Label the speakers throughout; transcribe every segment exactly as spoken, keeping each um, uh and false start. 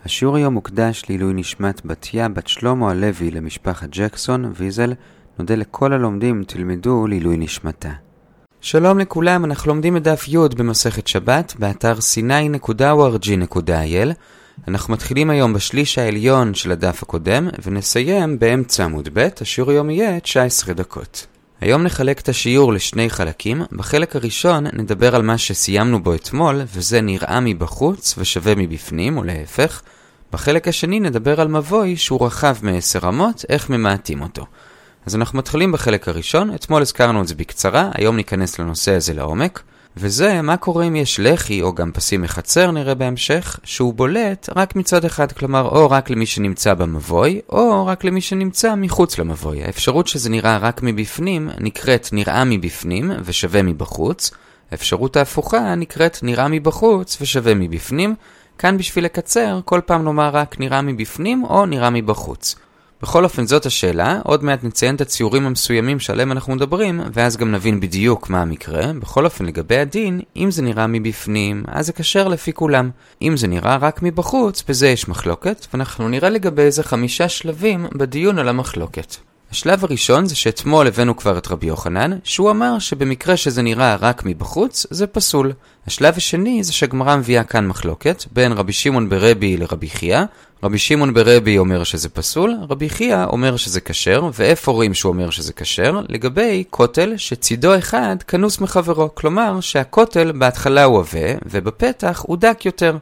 Speaker 1: השיעור היום מוקדש לעילוי נשמת בתיה בת שלמה הלוי למשפחת ג'קסון ויזל. נודה לכל הלומדים, תלמדו לעילוי נשמתה. שלום לכולם, אנחנו לומדים את דף י' במסכת שבת באתר סיני נקודה או אר ג'י נקודה איי אל. אנחנו מתחילים היום בשליש העליון של הדף הקודם ונסיים באמצע עמוד ב'. השיעור היום יהיה תשע עשרה דקות. היום נחלק את השיעור לשני חלקים. בחלק הראשון נדבר על מה שסיימנו בו אתמול, וזה נראה מבחוץ ושווה מבפנים, או להפך. בחלק השני נדבר על מבוי שהוא רחב מעשר רמות, איך ממעטים אותו. אז אנחנו מתחילים בחלק הראשון. אתמול הזכרנו את זה בקצרה, היום ניכנס לנושא הזה לעומק. וזה מה קורה אם יש לחי או גם פסים מחצר, נראה בהמשך, שהוא בולט רק מצד אחד, כלומר או רק למי שנמצא במבוי, או רק למי שנמצא מחוץ למבוי. האפשרות שזה נראה רק מבפנים נקראת נראה מבפנים ושווה מבחוץ. האפשרות ההפוכה נקראת נראה מבחוץ ושווה מבפנים. כאן בשביל לקצר, כל פעם נאמר רק נראה מבפנים או נראה מבחוץ. בכל אופן זאת השאלה, עוד מעט נציין את הציורים המסוימים שעליהם אנחנו מדברים, ואז גם נבין בדיוק מה המקרה. בכל אופן לגבי הדין, אם זה נראה מבפנים, אז זה כשר לפי כולם. אם זה נראה רק מבחוץ, בזה יש מחלוקת, ואנחנו נראה לגבי איזה חמישה שלבים בדיון על המחלוקת. השלב הראשון זה שאתמול הבאנו כבר את רבי יוחנן, שהוא אמר שבמקרה שזה נראה רק מבחוץ, זה פסול. השלב השני זה שהגמרא מביאה כאן מחלוקת, בין רבי שמעון ברבי לרבי חייא. רבי שמעון ברבי אומר שזה פסול, רבי חייא אומר שזה כשר, ואיפה רואים שהוא אומר שזה כשר? לגבי כותל שצידו אחד כנוס מחברו, כלומר שהכותל בהתחלה הוא עבה, ובפתח הוא דק יותר.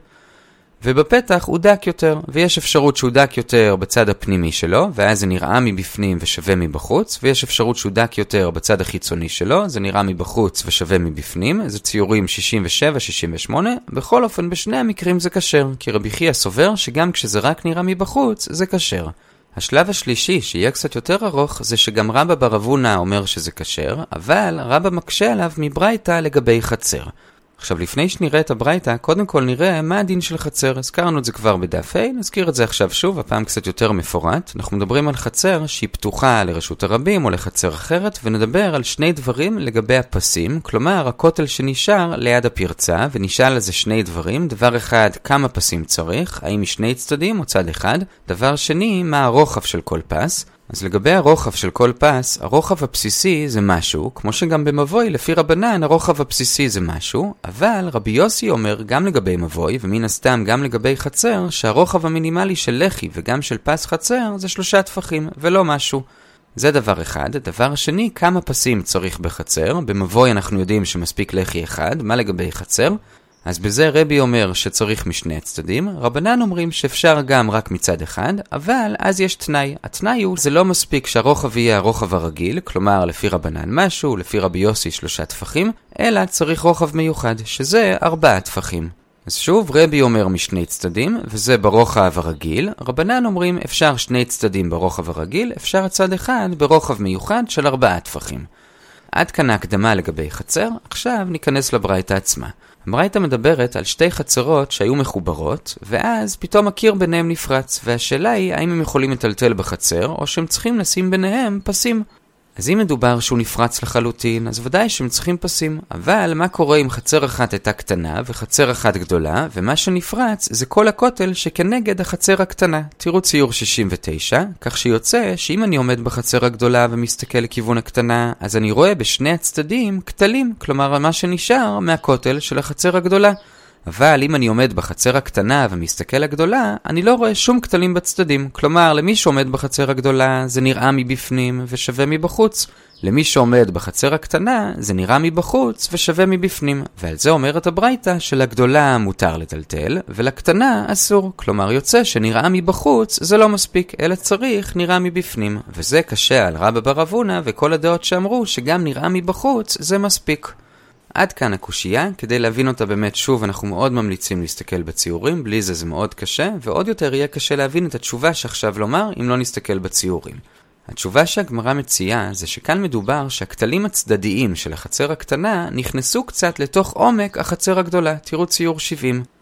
Speaker 1: ובפתח הוא דק יותר, ויש אפשרות שהוא דק יותר בצד הפנימי שלו, ואז זה נראה מבפנים ושווה מבחוץ, ויש אפשרות שהוא דק יותר בצד החיצוני שלו, זה נראה מבחוץ ושווה מבפנים, זה ציורים שישים ושבע שישים ושמונה, בכל אופן בשני המקרים זה כשר, כי רבי חייא סובר שגם כשזה רק נראה מבחוץ, זה כשר. השלב השלישי, שיהיה קצת יותר ארוך, זה שגם רבא בר אבונה אומר שזה כשר, אבל רבא מקשה עליו מברייתא לגבי חצר. עכשיו לפני שנראה את הברייתא, קודם כל נראה מה הדין של חצר. הזכרנו את זה כבר בדף ה', נזכיר את זה עכשיו שוב, הפעם קצת יותר מפורט. אנחנו מדברים על חצר שהיא פתוחה לרשות הרבים או לחצר אחרת, ונדבר על שני דברים לגבי הפסים, כלומר הכותל שנשאר ליד הפרצה, ונשאל על זה שני דברים. דבר אחד, כמה פסים צריך, האם משני צדדים או צד אחד. דבר שני, מה הרוחב של כל פס. אז לגבי הרוחב של כל פס, הרוחב הבסיסי זה משהו, כמו שגם במבוי לפי רבנן הרוחב הבסיסי זה משהו, אבל רבי יוסי אומר גם לגבי מבוי, ומן הסתם גם לגבי חצר, שהרוחב המינימלי של לחי וגם של פס חצר זה שלושה טפחים ולא משהו. זה דבר אחד. דבר שני, כמה פסים צריך בחצר. במבוי אנחנו יודעים שמספיק לחי אחד, מה לגבי חצר? אז בזה רבי אומר שצריך משני הצדדים, רבנן אומרים שאפשר גם רק מצד אחד, אבל אז יש תנאי. התנאי הוא, זה לא מספיק שהרוחב יהיה הרוחב הרגיל, כלומר לפי רבנן משהו, לפי רבי יוסי שלושה טפחים, אלא צריך רוחב מיוחד, שזה ארבעה טפחים. אז שוב, רבי אומר משני צדדים, וזה ברוחב הרגיל. רבנן אומרים אפשר שני צדדים ברוחב הרגיל, אפשר צד אחד ברוחב מיוחד של ארבעה טפחים. עד כאן ההקדמה לגבי חצר, עכשיו ניכנס לברייתא עצמה. הברייתא מדברת על שתי חצרות שהיו מחוברות, ואז פתאום הקיר ביניהם נפרץ, והשאלה היא האם הם יכולים לטלטל בחצר, או שהם צריכים לשים ביניהם פסים. אז אם מדובר שהוא נפרץ לחלוטין, אז ודאי שהם צריכים פסים. אבל מה קורה אם חצר אחת הייתה קטנה וחצר אחת גדולה, ומה שנפרץ זה כל הכותל שכנגד החצר הקטנה. תראו ציור שישים ותשע, כך שיוצא שאם אני עומד בחצר הגדולה ומסתכל לכיוון הקטנה, אז אני רואה בשני הצדדים כתלים, כלומר מה שנשאר מהכותל של החצר הגדולה. אבל אם אני עומד בחצר הקטנה ומסתכל הגדולה, אני לא רואה שום כתלים בצדדים. כלומר, למי שעומד בחצר הגדולה זה נראה מבפנים ושווה מבחוץ. למי שעומד בחצר הקטנה זה נראה מבחוץ ושווה מבפנים. ועל זה אומרת הברייתא שלגדולה מותר לטלטל ולקטנה אסור. כלומר יוצא שנראה מבחוץ זה לא מספיק, אלא צריך נראה מבפנים. וזה קשה על רבא בר אבונה וכל הדעות שאמרו שגם נראה מבחוץ זה מספיק. עד כאן הקושייה. כדי להבין אותה באמת שוב אנחנו מאוד ממליצים להסתכל בציורים, בלי זה זה מאוד קשה, ועוד יותר יהיה קשה להבין את התשובה שעכשיו לומר אם לא נסתכל בציורים. התשובה שהגמרא מציעה זה שכאן מדובר שהכתלים הצדדיים של החצר הקטנה נכנסו קצת לתוך עומק החצר הגדולה. תראו ציור שבעים.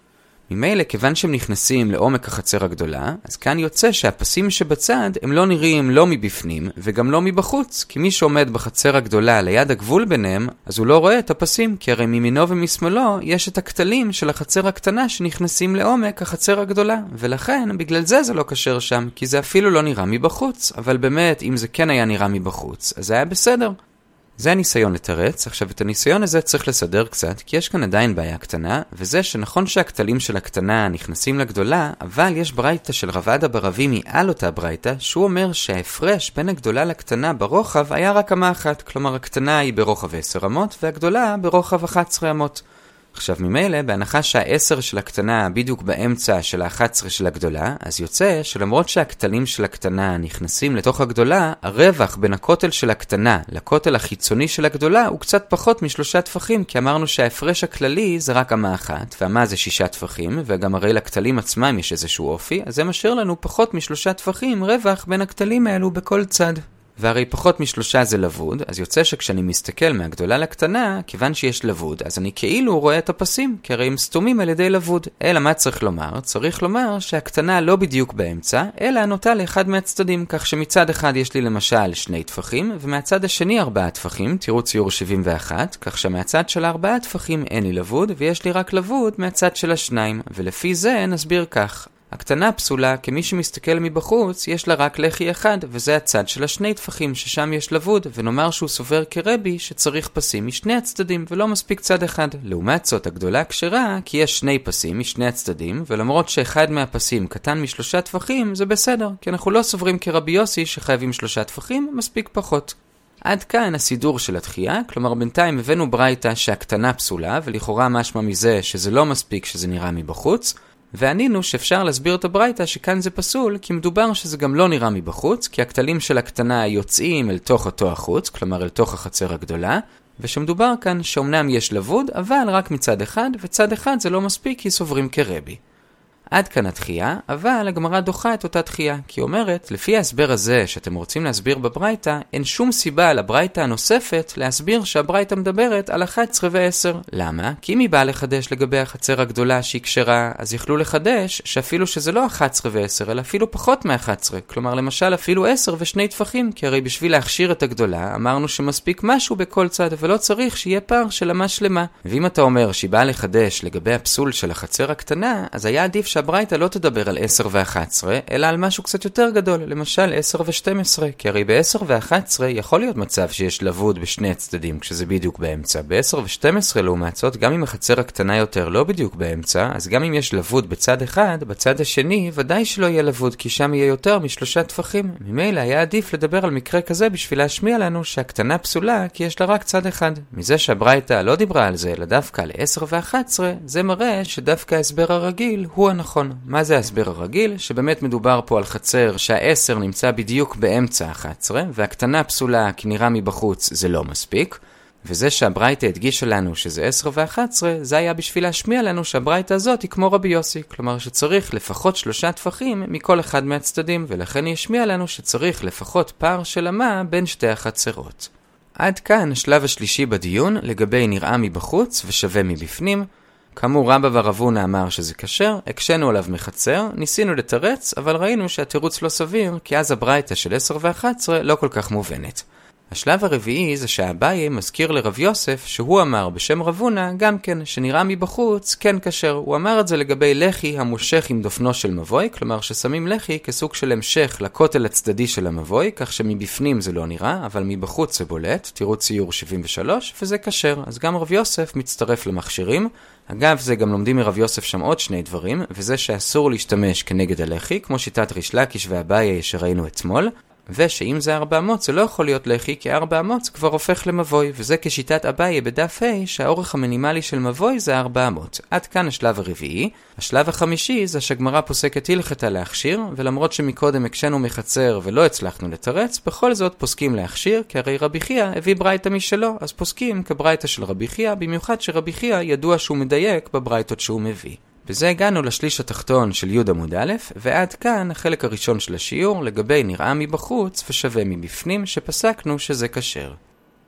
Speaker 1: ממילא, כיוון שהם נכנסים לעומק החצר הגדולה, אז כאן יוצא שהפסים שבצד הם לא נראים לא מבפנים וגם לא מבחוץ, כי מי שעומד בחצר הגדולה ליד הגבול ביניהם, אז הוא לא רואה את הפסים, כי הרי מימינו ומשמאלו יש את הכתלים של החצר הקטנה שנכנסים לעומק החצר הגדולה, ולכן בגלל זה זה לא קשר שם, כי זה אפילו לא נראה מבחוץ, אבל באמת אם זה כן היה נראה מבחוץ, אז זה היה בסדר. זה הניסיון לתרץ. עכשיו את הניסיון הזה צריך לסדר קצת, כי יש כאן עדיין בעיה קטנה, וזה שנכון שהכתלים של הקטנה נכנסים לגדולה, אבל יש ברייתא של רב עדה בר אבימי על אותה ברייתא, שהוא אומר שההפרש בין הגדולה לקטנה ברוחב היה רק אמה אחת, כלומר הקטנה היא ברוחב עשר אמות, והגדולה ברוחב אחת עשרה אמות. עכשיו ממילא, בהנחה שהעשר של הקטנה בדיוק באמצע של ה-אחת עשרה של הגדולה, אז יוצא שלמרות שהכתלים של הקטנה נכנסים לתוך הגדולה, הרווח בין הכותל של הקטנה לכותל החיצוני של הגדולה הוא קצת פחות משלושה טפחים, כי אמרנו שההפרש הכללי זה רק אמה אחת, והמה זה שישה טפחים, וגם הרי לכתלים עצמם יש איזשהו אופי, אז זה משאיר לנו פחות משלושה טפחים רווח בין הכתלים האלו בכל צד. והרי פחות משלושה זה לבוד, אז יוצא שכשאני מסתכל מהגדולה לקטנה, כיוון שיש לבוד, אז אני כאילו רואה את הפסים, כי הרי הם סתומים על ידי לבוד. אלא מה צריך לומר? צריך לומר שהקטנה לא בדיוק באמצע, אלא נוטה לאחד מהצדדים, כך שמצד אחד יש לי למשל שני טפחים, ומהצד השני ארבעה טפחים, תראו ציור שבעים ואחת, כך שמהצד של ארבעה טפחים אין לי לבוד, ויש לי רק לבוד מהצד של השניים, ולפי זה נסביר כך. הקטנה פסולה, כמי שמסתכל מבחוץ, יש לה רק לחי אחד, וזה הצד של השני טפחים ששם יש לבוד, ונאמר שהוא סובר כרבי שצריך פסים משני הצדדים, ולא מספיק צד אחד. לעומת זאת, הגדולה כשרה, כי יש שני פסים משני הצדדים, ולמרות שאחד מהפסים קטן משלושה טפחים, זה בסדר, כי אנחנו לא סוברים כרבי יוסי שחייבים שלושה טפחים, מספיק פחות. עד כאן הסידור של התחייה, כלומר בינתיים הבאנו ברייתא שהקטנה פסולה, ולכאורה משמע מזה שזה לא מספיק שזה נראה מבחוץ, וענינו שאפשר להסביר את הברייתא שכאן זה פסול, כי מדובר שזה גם לא נראה מבחוץ, כי הכתלים של הקטנה יוצאים אל תוך אותו החוץ, כלומר אל תוך החצר הגדולה, ושמדובר כאן שאומנם יש לבוד, אבל רק מצד אחד, וצד אחד זה לא מספיק כי סוברים כרבי. עד כאן התחייה, אבל הגמרא דוחה את אותה תחייה, כי אומרת, לפי ההסבר הזה שאתם רוצים להסביר בברייתא, אין שום סיבה לברייתא הנוספת להסביר שהברייתא מדברת על אחת עשרה ועשר. למה? כי אם היא באה לחדש לגבי החצר הגדולה שהיא כשרה, אז יכלו לחדש שאפילו שזה לא אחת עשרה ועשר, אלא אפילו פחות מ-אחת עשרה, כלומר למשל אפילו עשר ושני טפחים, כי הרי בשביל להכשיר את הגדולה, אמרנו שמספיק משהו בכל צד, ולא צריך שיהיה פער של אמה שלמה. ואם אתה אומר שהיא באה לחדש לגבי הפסול של החצר הקטנה, אז היה עדיף שהברייתא לא תדבר על עשר ו-אחת עשרה, אלא על משהו קצת יותר גדול, למשל עשר ו-שתים עשרה, כי הרי ב-עשר ו-אחת עשרה יכול להיות מצב שיש לבוד בשני הצדדים, כשזה בדיוק באמצע. ב-עשר ו-שתים עשרה לעומת זאת, גם אם החצר הקטנה יותר לא בדיוק באמצע, אז גם אם יש לבוד בצד אחד, בצד השני, ודאי שלא יהיה לבוד, כי שם יהיה יותר משלושה טפחים. ממילא היה עדיף לדבר על מקרה כזה בשביל להשמיע לנו שהקטנה פסולה, כי יש לה רק צד אחד. מזה שהברייתא לא דיברה על זה, אלא דווקא על עשר ו-אחת עשרה, זה מראה שדווקא ההסבר הרגיל הוא הנכון. מה זה ההסבר הרגיל? שבאמת מדובר פה על חצר שהעשר נמצא בדיוק באמצע אחת עשרה, והקטנה פסולה כי נראה מבחוץ זה לא מספיק, וזה שהברייתא הדגישה לנו שזה עשר ו-אחת עשרה, זה היה בשביל להשמיע לנו שהברייתא הזאת היא כמו רבי יוסי, כלומר שצריך לפחות שלושה טפחים מכל אחד מהצדדים, ולכן היא השמיע לנו שצריך לפחות פער של אמה בין שתי החצרות. עד כאן השלב השלישי בדיון לגבי נראה מבחוץ ושווה מבפנים. כאמור רבא בר אבונה אמר שזה כשר, הקשנו עליו מחצר, ניסינו לתרץ, אבל ראינו שהתירוץ לא סביר, כי אז הברייתא של עשר ו-אחת עשרה לא כל כך מובנת. השלב הרביעי זה שהאביי מזכיר לרב יוסף שהוא אמר בשם רב הונא גם כן שנראה מבחוץ כן כשר. הוא אמר את זה לגבי לחי המושך עם דופנו של מבוי, כלומר ששמים לחי כסוג של המשך לכותל הצדדי של המבוי, כך שמבפנים זה לא נראה, אבל מבחוץ זה בולט, תראו ציור שבעים ושלוש, וזה כשר. אז גם רב יוסף מצטרף למכשירים. אגב, זה גם לומדים מרב יוסף שם עוד שני דברים, וזה שאסור להשתמש כנגד הלחי, כמו שיטת ריש לקיש ואביי שראינו אתמול, ושאם זה ארבע אמות זה לא יכול להיות לחי, כי ארבע אמות זה כבר הופך למבוי, וזה כשיטת אביי בדף ה' שהאורך המינימלי של מבוי זה ארבע אמות. עד כאן השלב הרביעי. השלב החמישי זה שהגמרא פוסקת הלכתה להכשיר, ולמרות שמקודם הקשנו מחצר ולא הצלחנו לתרץ, בכל זאת פוסקים להכשיר, כי הרי רבי חייא הביא ברייתא משלו, אז פוסקים כברייתא של רבי חייא, במיוחד שרבי חייא ידוע שהוא מדייק בברייתות שהוא מביא. בזה הגענו לשליש התחתון של י' עמוד א', ועד כאן החלק הראשון של השיעור לגבי נראה מבחוץ ושווה מבפנים שפסקנו שזה כשר.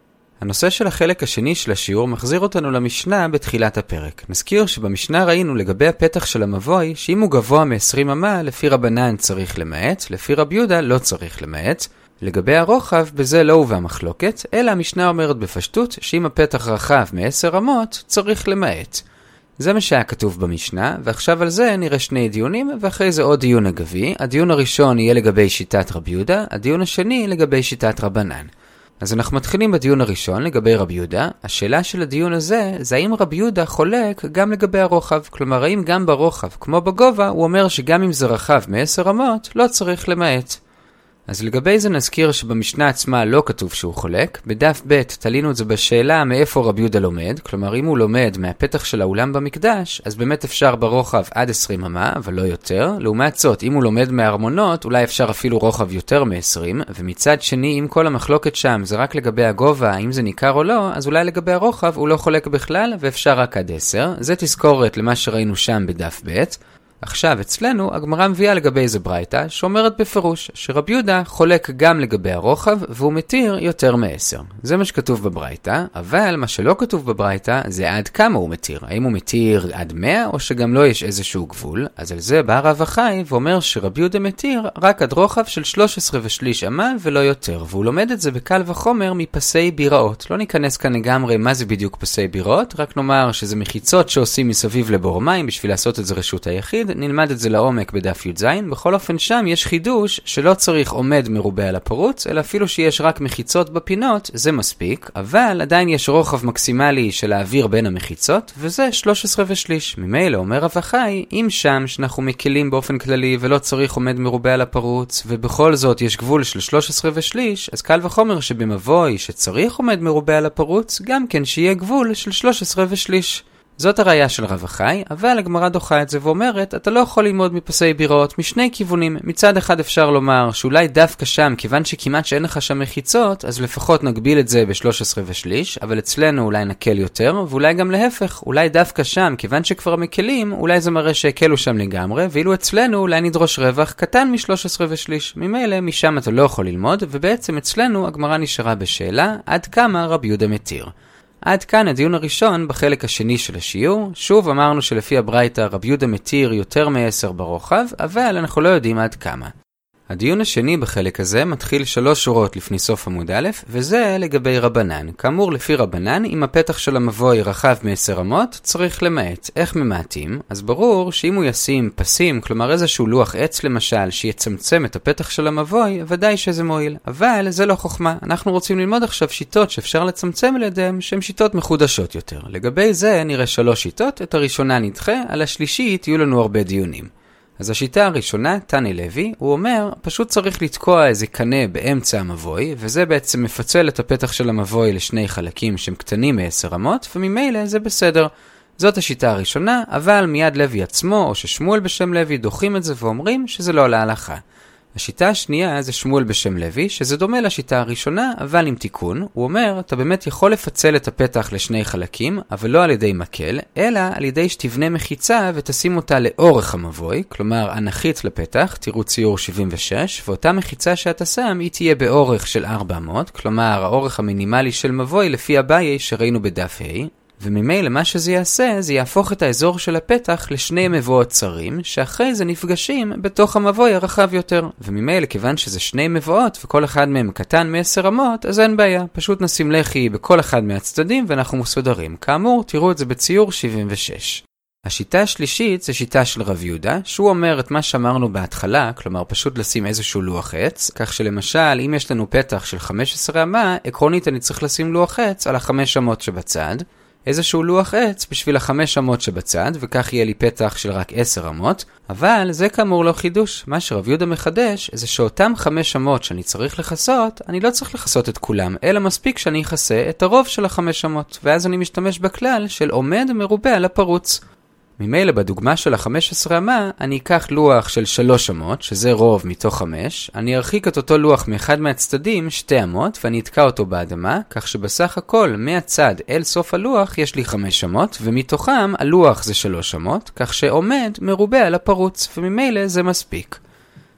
Speaker 1: הנושא של החלק השני של השיעור מחזיר אותנו למשנה בתחילת הפרק. נזכיר שבמשנה ראינו לגבי הפתח של המבוי, שאם הוא גבוה מ-עשרים אמה, לפי רבנן צריך למעט, לפי רבי יהודה לא צריך למעט. לגבי הרוחב, בזה לא הובא מחלוקת, אלא המשנה אומרת בפשטות שאם הפתח רחב מ-עשר אמות, צריך למעט. זה מה שהיה כתוב במשנה, ועכשיו על זה נראה שני דיונים, ואחרי זה עוד דיון אגבי. הדיון הראשון יהיה לגבי שיטת רבי יהודה, הדיון השני לגבי שיטת רבנן. אז אנחנו מתחילים בדיון הראשון לגבי רבי יהודה. השאלה של הדיון הזה זה האם רבי יהודה חולק גם לגבי הרוחב. כלומר, האם גם ברוחב, כמו בגובה, הוא אומר שגם אם זה רחב מ-עשר אמות, לא צריך למעט. אז לגבי זה נזכיר שבמשנה עצמה לא כתוב שהוא חולק. בדף ב' תלינו את זה בשאלה מאיפה רבי יהודה לומד. כלומר, אם הוא לומד מהפתח של האולם במקדש, אז באמת אפשר ברוחב עד עשרים אמה, אבל לא יותר. לעומת זאת, אם הוא לומד מהארמונות, אולי אפשר אפילו רוחב יותר מ-עשרים. ומצד שני, אם כל המחלוקת שם זה רק לגבי הגובה, אם זה ניכר או לא, אז אולי לגבי הרוחב הוא לא חולק בכלל, ואפשר רק עד עשר. זה תזכורת למה שראינו שם בדף ב'. עכשיו, אצלנו, הגמרא מביאה לגבי איזה ברייתא, שאומרת בפירוש שרבי יהודה חולק גם לגבי הרוחב, והוא מתיר יותר מעשר. זה מה שכתוב בברייתא, אבל מה שלא כתוב בברייתא זה עד כמה הוא מתיר. האם הוא מתיר עד מאה, או שגם לא יש איזשהו גבול? אז על זה בא רב אחי ואומר שרבי יהודה מתיר רק עד רוחב של שלוש עשרה ושליש אמה ולא יותר, והוא לומד את זה בקל וחומר מפסי ביראות. לא ניכנס כאן לגמרי מה זה בדיוק פסי ביראות, רק נאמר שזה מחיצות שעושים מסביב לבור מים בשביל לעשות את זה רשות היחיד. נלמד את זה לעומק בדף י"ז. בכל אופן שם יש חידוש שלא צריך עומד מרובה על הפרוץ, אלא אפילו שיש רק מחיצות בפינות, זה מספיק, אבל עדיין יש רוחב מקסימלי של האוויר בין המחיצות, וזה שלוש עשרה ושליש. ממילא אומר רב אחי, אם שם שאנחנו מקלים באופן כללי ולא צריך עומד מרובה על הפרוץ, ובכל זאת יש גבול של שלוש עשרה ושליש, אז קל וחומר שבמבוי שצריך עומד מרובה על הפרוץ, גם כן שיהיה גבול של שלוש עשרה ושליש. זאת הראייה של רב אחי, אבל הגמרא דוחה את זה ואומרת, אתה לא יכול ללמוד מפסי ביראות משני כיוונים. מצד אחד אפשר לומר שאולי דווקא שם, כיוון שכמעט שאין לך שם מחיצות, אז לפחות נגביל את זה ב-שלוש עשרה ושליש, אבל אצלנו אולי נקל יותר, ואולי גם להפך, אולי דווקא שם, כיוון שכבר מקלים, אולי זה מראה שהקלו שם לגמרי, ואילו אצלנו אולי נדרוש רווח קטן מ-שלוש עשרה ושליש. ממילא משם אתה לא יכול ללמוד, ובעצם אצלנו הגמרא נשארה בשאלה, עד כמה רבי יהודה מתיר. עד כאן הדיון הראשון בחלק השני של השיעור. שוב אמרנו שלפי הברייתא רבי יהודה מתיר יותר מ-עשר ברוחב, אבל אנחנו לא יודעים עד כמה. הדיון השני בחלק הזה מתחיל שלוש שורות לפני סוף עמוד א', וזה לגבי רבנן. כאמור, לפי רבנן, אם הפתח של המבוי רחב מ-עשר אמות, צריך למעט. איך ממעטים? אז ברור שאם הוא ישים פסים, כלומר איזשהו לוח עץ למשל, שיצמצם את הפתח של המבוי, ודאי שזה מועיל. אבל זה לא חוכמה. אנחנו רוצים ללמוד עכשיו שיטות שאפשר לצמצם על ידיהם, שהן שיטות מחודשות יותר. לגבי זה נראה שלוש שיטות, את הראשונה נדחה, על השלישית יהיו לנו הרבה דיונים. אז השיטה הראשונה, תני לוי, הוא אומר, פשוט צריך לתקוע איזה קנה באמצע המבוי, וזה בעצם מפצל את הפתח של המבוי לשני חלקים שהם קטנים מ-עשר אמות, וממילא זה בסדר. זאת השיטה הראשונה, אבל מיד לוי עצמו, או ששמואל בשם לוי, דוחים את זה ואומרים שזה לא להלכה. השיטה השנייה זה שמואל בשם לוי, שזה דומה לשיטה הראשונה, אבל עם תיקון. הוא אומר, אתה באמת יכול לפצל את הפתח לשני חלקים, אבל לא על ידי מקל, אלא על ידי שתבנה מחיצה ותשים אותה לאורך המבוי, כלומר אנכית לפתח, תראו ציור שבעים ושש, ואותה מחיצה שאתה שם היא תהיה באורך של ארבע מאות, כלומר האורך המינימלי של מבוי לפי הבעיה שראינו בדף ה'. וממילא מה שזה יעשה, זה יהפוך את האזור של הפתח לשני מבואות צרים, שאחרי זה נפגשים בתוך המבוי הרחב יותר. וממילא כיוון שזה שני מבואות, וכל אחד מהם קטן מ-עשר אמות, אז אין בעיה. פשוט נשים לחי בכל אחד מהצדדים, ואנחנו מסודרים. כאמור, תראו את זה בציור שבעים ושש. השיטה השלישית זה שיטה של רב יהודה, שהוא אומר את מה שאמרנו בהתחלה, כלומר פשוט לשים איזשהו לוח עץ, כך שלמשל אם יש לנו פתח של חמש עשרה אמה, עקרונית אני צריך לשים לוח עץ על החמש אמות שבצד, איזשהו לוח עץ בשביל החמש אמות שבצד, וכך יהיה לי פתח של רק עשר אמות, אבל זה כאמור לא חידוש. מה שרב יהודה מחדש זה שאותם חמש אמות שאני צריך לחסות, אני לא צריך לחסות את כולם, אלא מספיק שאני אחסה את הרוב של החמש אמות, ואז אני משתמש בכלל של עומד מרובה על הפרוץ. ממילא בדוגמה של ה-חמש עשרה אמה, אני אקח לוח של שלוש אמות, שזה רוב מתוך חמש, אני ארחיק את אותו לוח מאחד מהצדדים, שתי אמות, ואני אתקע אותו באדמה, כך שבסך הכל מהצד אל סוף הלוח יש לי חמש אמות, ומתוכם הלוח זה שלוש אמות, כך שעומד מרובה על הפרוץ, וממילא זה מספיק.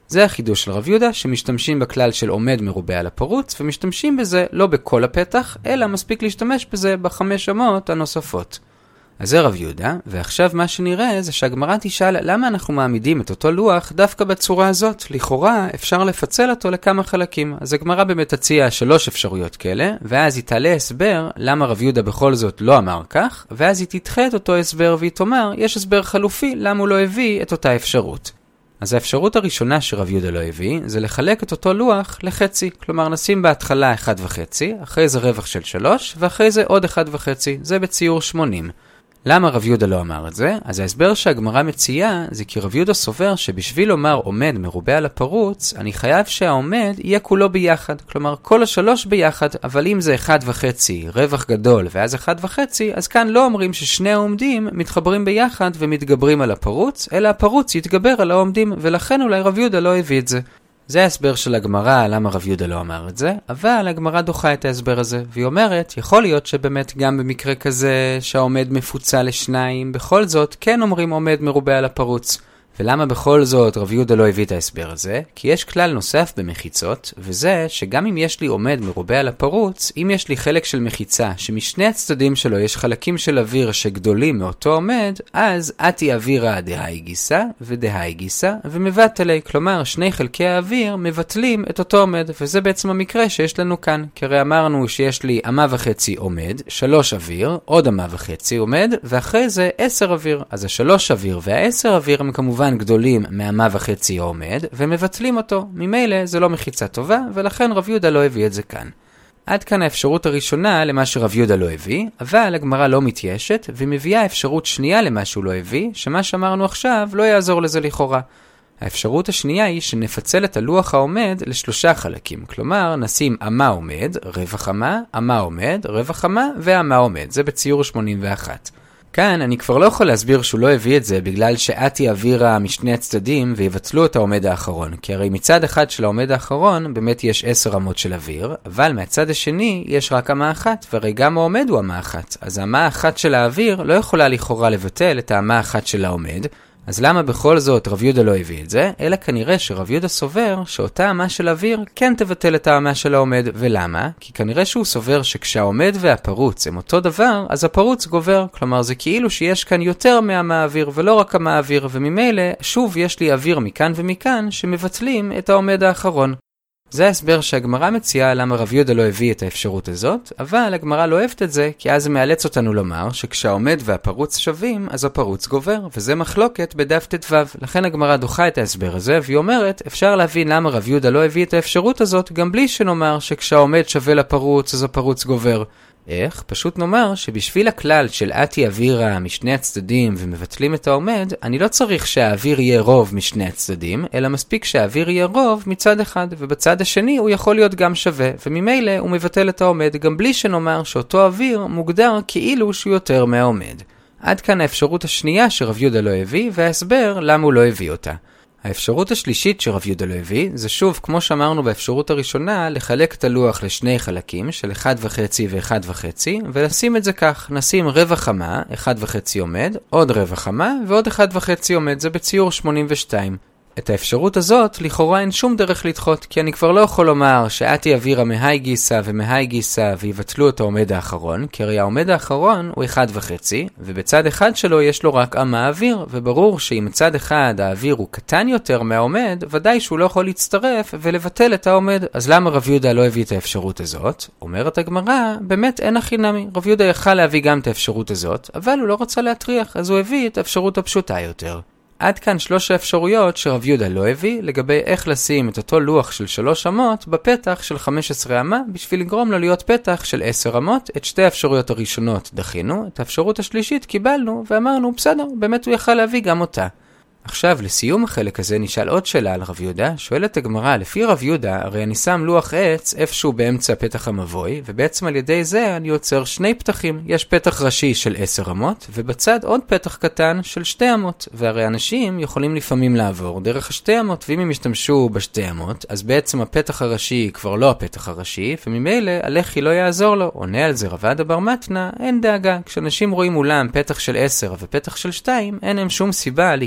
Speaker 1: זה החידוש של רב יהודה, שמשתמשים בכלל של עומד מרובה על הפרוץ, ומשתמשים בזה לא בכל הפתח, אלא מספיק להשתמש בזה בחמש אמות הנוספות. אז זה רב יהודה, ועכשיו מה שנראה זה שהגמרא תשאל למה אנחנו מעמידים את אותו לוח דווקא בצורה הזאת. לכאורה אפשר לפצל אותו לכמה חלקים. אז הגמרא באמת תציע שלוש אפשרויות כאלה, ואז היא תעלה הסבר למה רב יהודה בכל זאת לא אמר כך, ואז היא תדחה את אותו הסבר והיא תאמר יש הסבר חלופי למה הוא לא הביא את אותה אפשרות. אז האפשרות הראשונה שרב יהודה לא הביא, זה לחלק את אותו לוח לחצי. כלומר, נשים בהתחלה אחד וחצי, אחרי זה רווח של שלוש, ואחרי זה עוד אחד וחצי. זה בציור שמונים. למה רב יהודה לא אמר את זה? אז ההסבר שהגמרא מציעה זה כי רב יהודה סובר שבשביל לומר עומד מרובה על הפרוץ, אני חייב שהעומד יהיה כולו ביחד. כלומר, כל השלוש ביחד, אבל אם זה אחד וחצי, רווח גדול, ואז אחד וחצי, אז כאן לא אומרים ששני העומדים מתחברים ביחד ומתגברים על הפרוץ, אלא הפרוץ יתגבר על העומדים, ולכן אולי רב יהודה לא הביא את זה. זה ההסבר של הגמרא למה רב יהודה לא אמר את זה, אבל הגמרא דוחה את ההסבר הזה, והיא אומרת, יכול להיות שבאמת גם במקרה כזה שהעומד מפוצל לשניים, בכל זאת כן אומרים עומד מרובה על הפרוץ. ולמה בכל זאת רב יהודה לא הביא את ההסבר הזה? כי יש כלל נוסף במחיצות, וזה שגם אם יש לי עומד מרובה על הפרוץ, אם יש לי חלק של מחיצה שמשני הצדדים שלו יש חלקים של אוויר שגדולים מאותו עומד, אז אתי אווירה דהי גיסה ודהי גיסה ומבטלי. כלומר, שני חלקי האוויר מבטלים את אותו עומד, וזה בעצם המקרה שיש לנו כאן. כי הרי אמרנו שיש לי אמה וחצי עומד, שלוש אוויר, עוד אמה וחצי עומד, ואחרי זה עשר אוויר. אז השלוש אוויר והעשר אוויר הם כמובן גדולים מהמה וחצי העומד, ומבטלים אותו. ממילא זה לא מחיצה טובה, ולכן רב יהודה לא הביא את זה כאן. עד כאן האפשרות הראשונה למה שרב יהודה לא הביא, אבל הגמרא לא מתיישת, ומביאה אפשרות שנייה למה שהוא לא הביא, שמה שאמרנו עכשיו לא יעזור לזה לכאורה. האפשרות השנייה היא שנפצל את הלוח העומד לשלושה חלקים. כלומר, נשים אמה עומד, רווח אמה, אמה עומד, רווח אמה, ואמה עומד. זה בציור שמונים ואחת. כאן אני כבר לא יכול להסביר שהוא לא הביא את זה בגלל שאתי אווירה משני הצדדים ויבטלו את העומד האחרון. כי הרי מצד אחד של העומד האחרון באמת יש עשר אמות של אוויר, אבל מהצד השני יש רק אמה אחת, והרי גם העומד הוא אמה אחת. אז האמה האחת של האוויר לא יכולה לכאורה לבטל את האמה האחת של העומד. אז למה בכל זאת רב יהודה לא הביא את זה? אלא כנראה שרב יהודה סובר שאותה אמה של אוויר כן תבטל את האמה של העומד. ולמה? כי כנראה שהוא סובר שכשהעומד והפרוץ הם אותו דבר, אז הפרוץ גובר. כלומר, זה כאילו שיש כאן יותר מהאמה האוויר ולא רק אמה האוויר, וממילא שוב יש לי אוויר מכאן ומכאן שמבטלים את העומד האחרון. זה ההסבר שהגמרא מציעה למה רב יהודה לא הביא את האפשרות הזאת, אבל הגמרא לא אוהבת את זה, כי אז זה מאלץ אותנו לומר שכשהעומד והפרוץ שווים, אז הפרוץ גובר, וזה מחלוקת בדף ט"ו. לכן הגמרא דוחה את ההסבר הזה, והיא אומרת, אפשר להבין למה רב יהודה לא הביא את האפשרות הזאת, גם בלי שנאמר שכשהעומד שווה לפרוץ, אז הפרוץ גובר. איך? פשוט נאמר שבשביל הכלל של אתי אווירה משני הצדדים ומבטלים את העומד, אני לא צריך שהאוויר יהיה רוב משני הצדדים, אלא מספיק שהאוויר יהיה רוב מצד אחד, ובצד השני הוא יכול להיות גם שווה, וממילא הוא מבטל את העומד, גם בלי שנאמר שאותו אוויר מוגדר כאילו שהוא יותר מהעומד. עד כאן האפשרות השנייה שרב יהודה לא הביא, וההסבר למה הוא לא הביא אותה. האפשרות השלישית שרב יהודה לא הביא, זה שוב, כמו שאמרנו באפשרות הראשונה, לחלק את הלוח לשני חלקים, של אחד וחצי ואחד וחצי, ולשים את זה כך, נשים רווח אמה, אחד וחצי עומד, עוד רווח אמה, ועוד אחד וחצי עומד, זה בציור שמונים ושתיים. את האפשרות הזאת, לכאורה אין שום דרך לדחות, כי אני כבר לא יכול לומר שאתי אווירה מהי גיסה ומהי גיסה ויבטלו את העומד האחרון, כי הרי העומד האחרון הוא אחד וחצי, ובצד אחד שלו יש לו רק אמה אוויר, וברור שאם מצד אחד האוויר הוא קטן יותר מהעומד, ודאי שהוא לא יכול להצטרף ולבטל את העומד. אז למה רב יהודה לא הביא את האפשרות הזאת? אומרת הגמרא, באמת אין הכי נמי. רב יהודה יכל להביא גם את האפשרות הזאת, אבל הוא לא רצה להטריח, אז הוא הביא את האפשרות הפשוטה יותר. עד כאן שלוש האפשרויות שרב יהודה לא הביא לגבי איך לשים את אותו לוח של שלוש אמות בפתח של חמש עשרה אמה בשביל לגרום לו להיות פתח של עשר אמות. את שתי האפשרויות הראשונות דחינו, את האפשרות השלישית קיבלנו ואמרנו בסדר, באמת הוא יכל להביא גם אותה. עכשיו, לסיום החלק הזה נשאל עוד שאלה על רב יהודה. שואלת הגמרא, לפי רב יהודה, הרי אני שם לוח עץ איפשהו באמצע פתח המבוי, ובעצם על ידי זה אני יוצר שני פתחים. יש פתח ראשי של עשר אמות, ובצד עוד פתח קטן של שתי אמות. והרי אנשים יכולים לפעמים לעבור דרך השתי אמות, ואם הם ישתמשו בשתי אמות, אז בעצם הפתח הראשי כבר לא הפתח הראשי, וממילא הלכי לא יעזור לו. עונה על זה רב עדה בר מתנא, אין דאגה. כשאנשים רואים מולם פתח של עשר ופתח של שתיים, אין הם שום סיבה להיכנס בשתי.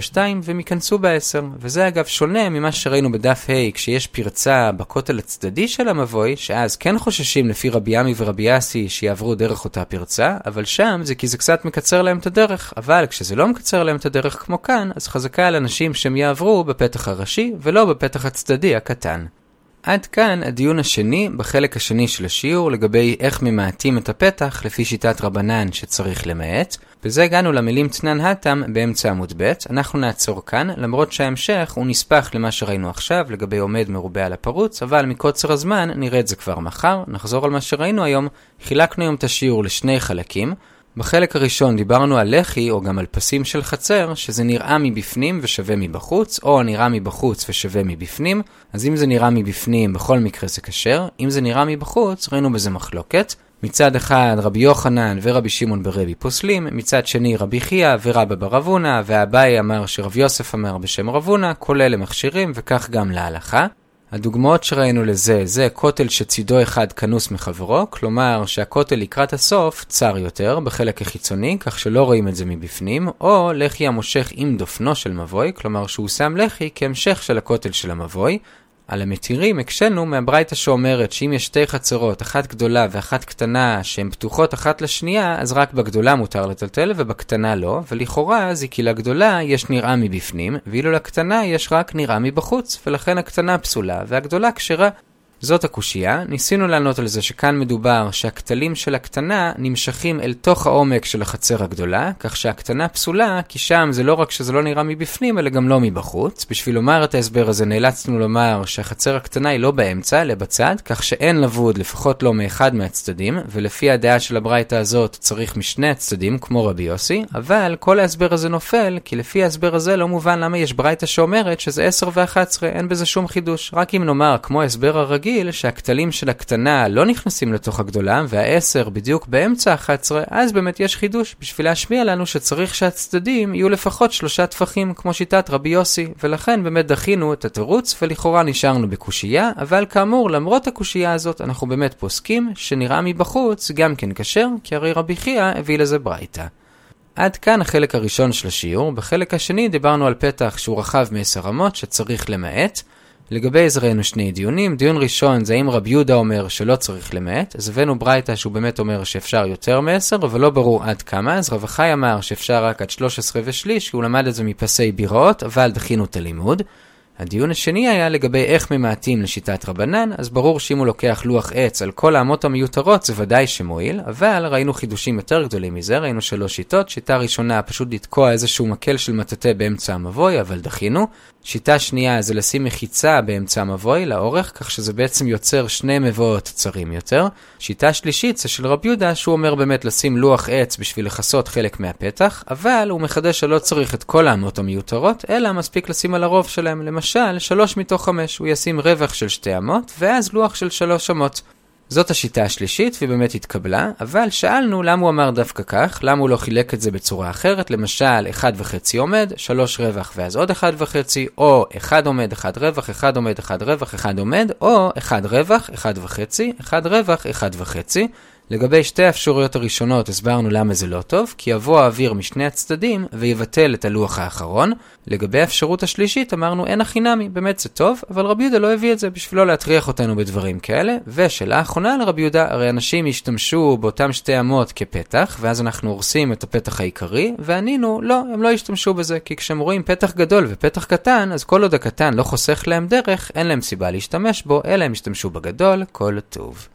Speaker 1: בשתיים והם ייכנסו בעשר. וזה אגב שונה ממה שראינו בדף ה' כשיש פרצה בכותל הצדדי של המבוי, שאז כן חוששים לפי רבי עמי ורבי אסי שיעברו דרך אותה פרצה, אבל שם זה כי זה קצת מקצר להם את הדרך. אבל כשזה לא מקצר להם את הדרך כמו כאן, אז חזקה על אנשים שהם יעברו בפתח הראשי ולא בפתח הצדדי הקטן. עד כאן הדיון השני בחלק השני של השיעור לגבי איך ממעטים את הפתח לפי שיטת רבנן שצריך למעט. בזה הגענו למילים תנן התם באמצע עמוד ב'. אנחנו נעצור כאן, למרות שההמשך הוא נספח למה שראינו עכשיו לגבי עומד מרובה על הפרוץ, אבל מקוצר הזמן נראה את זה כבר מחר. נחזור על מה שראינו היום. חילקנו היום את השיעור לשני חלקים. בחלק הראשון דיברנו על לחי או גם על פסים של חצר, שזה נראה מבפנים ושווה מבחוץ, או נראה מבחוץ ושווה מבפנים. אז אם זה נראה מבפנים, בכל מקרה זה כשר. אם זה נראה מבחוץ, ראינו בזה מחלוקת. מצד אחד רבי יוחנן ורבי שמעון ברבי פוסלים, מצד שני רבי חייא ורבא בר אבונה, והאביי אמר שרב יוסף אמר בשם רב הונא, כל אלה מכשירים וכך גם להלכה. הדוגמאות שראינו לזה, זה כותל שצידו אחד כנוס מחברו, כלומר שהכותל לקראת הסוף צר יותר בחלק החיצוני, כך שלא רואים את זה מבפנים, או לחי המושך עם דופנו של מבוי, כלומר שהוא שם לחי כהמשך של הכותל של המבוי. על המתירים הקשנו מהברייתא שאומרת שאם יש שתי חצרות, אחת גדולה ואחת קטנה, שהן פתוחות אחת לשנייה, אז רק בגדולה מותר לטלטל ובקטנה לא, ולכאורה זה כי לגדולה יש נראה מבפנים, ואילו לקטנה יש רק נראה מבחוץ, ולכן הקטנה פסולה והגדולה כשרה. זאת הקושייה. ניסינו לענות על זה שכאן מדובר שהכתלים של הקטנה נמשכים אל תוך העומק של החצר הגדולה, כך שהקטנה פסולה, כי שם זה לא רק שזה לא נראה מבפנים, אלא גם לא מבחוץ. בשביל לומר את ההסבר הזה נאלצנו לומר שהחצר הקטנה היא לא באמצע, אלא בצד, כך שאין לבוד לפחות לא מאחד מהצדדים, ולפי הדעה של הברייתא הזאת צריך משני הצדדים, כמו רבי יוסי, אבל כל ההסבר הזה נופל, כי לפי ההסבר הזה לא מובן למה יש ברייתא שאומרת שזה עשר ואחת עשרה, אין בזה שום חידוש. רק אם נאמר, כמו ההסבר הרגיל, שהכתלים של הקטנה לא נכנסים לתוך הגדולה, והעשר בדיוק באמצע אחת עשרה, אז באמת יש חידוש בשביל להשמיע לנו שצריך שהצדדים יהיו לפחות שלושה טפחים, כמו שיטת רבי יוסי, ולכן באמת דחינו את התירוץ, ולכאורה נשארנו בקושייה, אבל כאמור, למרות הקושייה הזאת, אנחנו באמת פוסקים שנראה מבחוץ גם כן כשר, כי הרי רבי חייא הביא לזה ברייתא. עד כאן החלק הראשון של השיעור. בחלק השני דיברנו על פתח שהוא רחב מעשר אמות שצריך למעט. לגבי זה ראינו שני דיונים. דיון ראשון זה אם רבי יהודה אומר שלא צריך למעט, אז הבאנו ברייתא שהוא באמת אומר שאפשר יותר מעשר, אבל לא ברור עד כמה. אז רב חי אמר שאפשר רק עד שלוש עשרה ושליש, כי הוא למד את זה מפסי ביראות, אבל דחינו את הלימוד. הדיון השני היה לגבי איך ממעטים לשיטת רבנן, אז ברור שאם הוא לוקח לוח עץ על כל האמות המיותרות זה ודאי שמועיל, אבל ראינו חידושים יותר גדולים מזה. ראינו שלוש שיטות. שיטה ראשונה פשוט לתקוע איזשהו מקל של מטאטא באמצע המבוי, אבל דחינו. שיטה שנייה זה לשים מחיצה באמצע המבוי לאורך, כך שזה בעצם יוצר שני מבואות צרים יותר. שיטה שלישית זה של רבי יהודה, שהוא אומר באמת לשים לוח עץ בשביל לחסות חלק מהפתח, אבל הוא מחדש שלא צריך את כל האמות המיותרות, אלא מספיק לשים על הרוב שלהם. למשל, שלוש מתוך חמש, הוא ישים רווח של שתי אמות, ואז לוח של שלוש אמות. זאת השיטה השלישית, והיא באמת התקבלה, אבל שאלנו למה הוא אמר דווקא כך, למה הוא לא חילק את זה בצורה אחרת, למשל, אחד וחצי עומד, שלוש רווח ואז עוד אחד וחצי, או אחד עומד, אחד רווח, אחד עומד, אחד רווח, אחד עומד, או אחד רווח, אחד וחצי, אחד רווח, אחד וחצי. לגבי שתי האפשרויות הראשונות הסברנו למה זה לא טוב, כי יבוא האוויר משני הצדדים ויבטל את הלוח האחרון. לגבי האפשרות השלישית אמרנו אין החינמי, באמת זה טוב, אבל רבי יהודה לא הביא את זה בשביל לא להטריח אותנו בדברים כאלה. ושאלה האחרונה לרבי יהודה, הרי אנשים ישתמשו באותם שתי אמות כפתח, ואז אנחנו הורסים את הפתח העיקרי, וענינו לא, הם לא ישתמשו בזה, כי כשהם רואים פתח גדול ופתח קטן, אז כל עוד הקטן לא חוסך להם דרך, אין להם סיבה להשתמש בו, אלא הם ישתמשו בגדול, כל טוב.